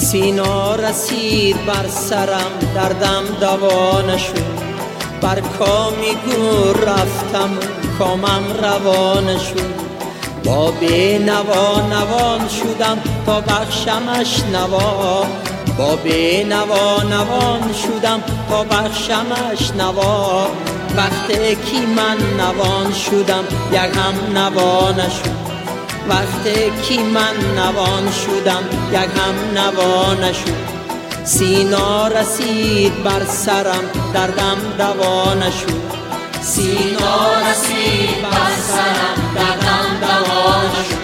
سینا رسید بر سرم، دردم دوا نشد. بر کامی گور رفتم، کامم روا نشد. با بی نوا نوان شدم تا بخشمش نوا. با بی نوا نوان شدم تا بخشمش نوا. وقتی که من نوان شدم یک هم نوا نشد. وقتی که من نوان شدم یک هم نوا نشد. سینا رسید بر سرم، دردم دوا نشد. سینا رسید بر سرم، دردم دوا نشد.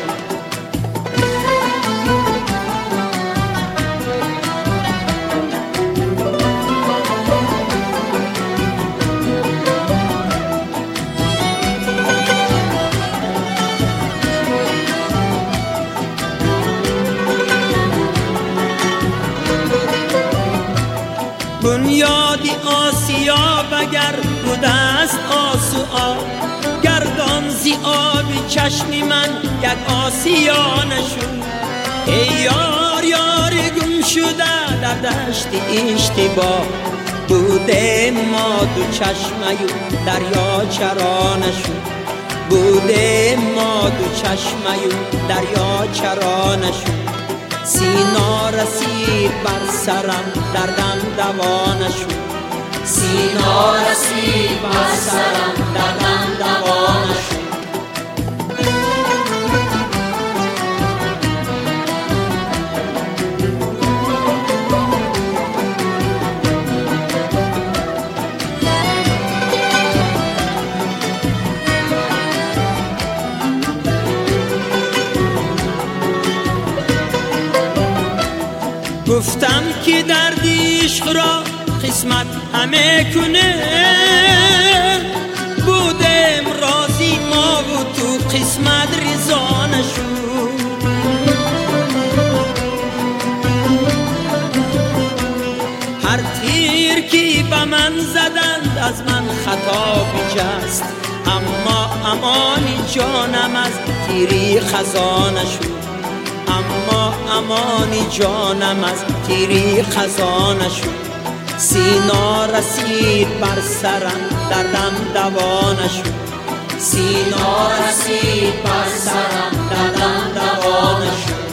بنیادی آسیا بگر بوده است آسیا. گردان زی آب چشمی من یک آسیا نشد. ای یار یار گم شده در دشت اشتباه. بوده ما دو چشمه دریا چرا نشد. بوده ما دو چشمه دریا چرا نشد. سینا رسید بر سرم، دردم دوا نشد. سینا رسید بر سرم، دردم دوا نشد. گفتم که درد عشق را قسمت همه کنه. بودم راضی ما و تو قسمت رضا نشد. هر تیر که به من زدند از من خطا بجست. اما امانی جانم از تیری خزا نشد. اما امانی جانم از تیری خزا نشد. سینا رسید بر سرم، دردم دوا نشد. سینا رسید بر سرم، دردم دوا نشد.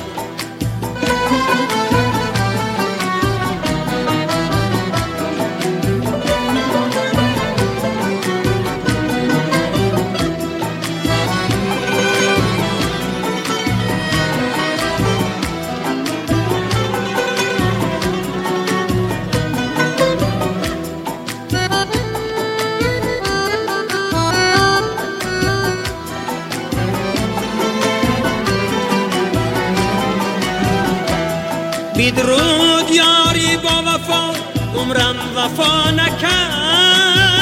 بدرود یاری با وفا، عمرم وفا نکرد.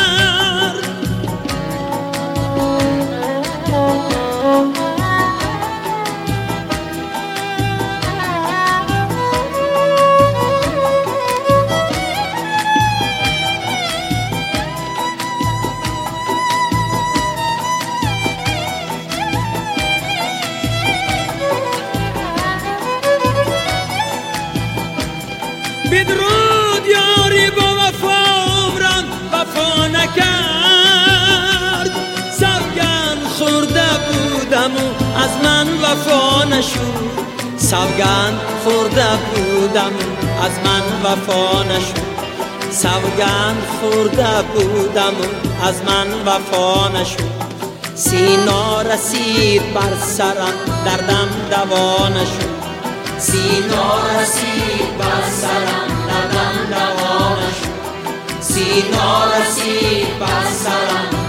بدرود یاری با وفا، عمرم وفا نکرد. سوگند خورده بودم و از من وفا نشد. سوگند خورده بودم و از من وفا نشد. سوگند خورده بودم و از من وفا نشد. سینا رسید بر سرم، دردم دوا نشد. سینا رسید بر سرم، دردم دوا نشد. سینا رسید بر سرم،